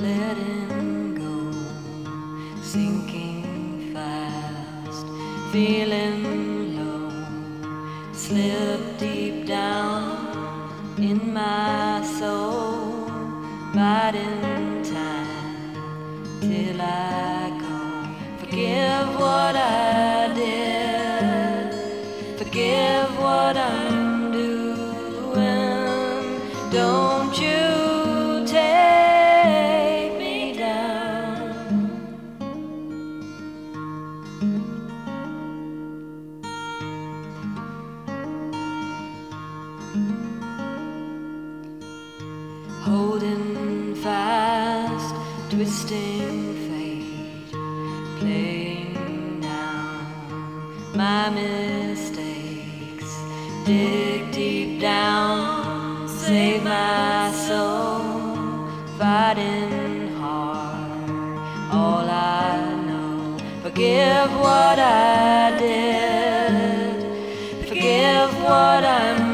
letting go, sinking fast, feeling low, slip deep down in my soul, biding time till I go. Forgive what I did, forgive what I'm doing, don't you take me down. Holding fast, twisting fate, playing down my mistakes. Dig deep down, save my soul, fighting hard, all I know. Forgive what I did, forgive what I'm